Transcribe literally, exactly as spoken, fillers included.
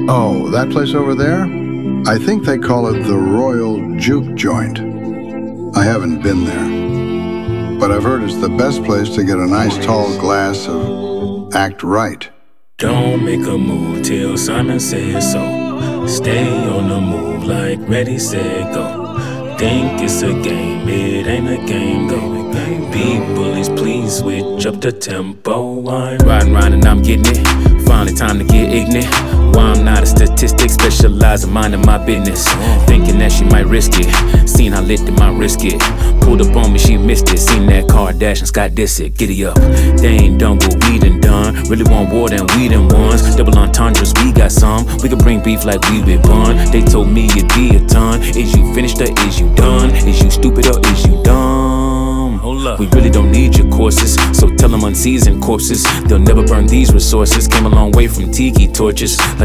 Oh, that place over there? I think they call it the Royal Juke Joint. I haven't been there, but I've heard it's the best place to get a nice tall glass of Act Right. Don't make a move till Simon says so. Stay on the move like ready, set, go. Think it's a game, it ain't a game though. Be bullies, please switch up the tempo. I'm riding round and I'm getting it. Finally time to get ignorant. Why I'm not a statistic, specialize in minding my business. Thinking that she might risk it. Seen how lit did my risk it. Pulled up on me, she missed it. Seen that Kardashian, Scott Disick, giddy up. They ain't done what we done done. Really want war than we done ones. Double entendres, we got some. We could bring beef like we with bun. They told me it'd be a ton. Is you finished or is you done? Is you stupid or is you dumb? Hold up. We really don't need your courses, so tell them unseasoned corpses. They'll never burn these resources. Came a long way from tiki torches.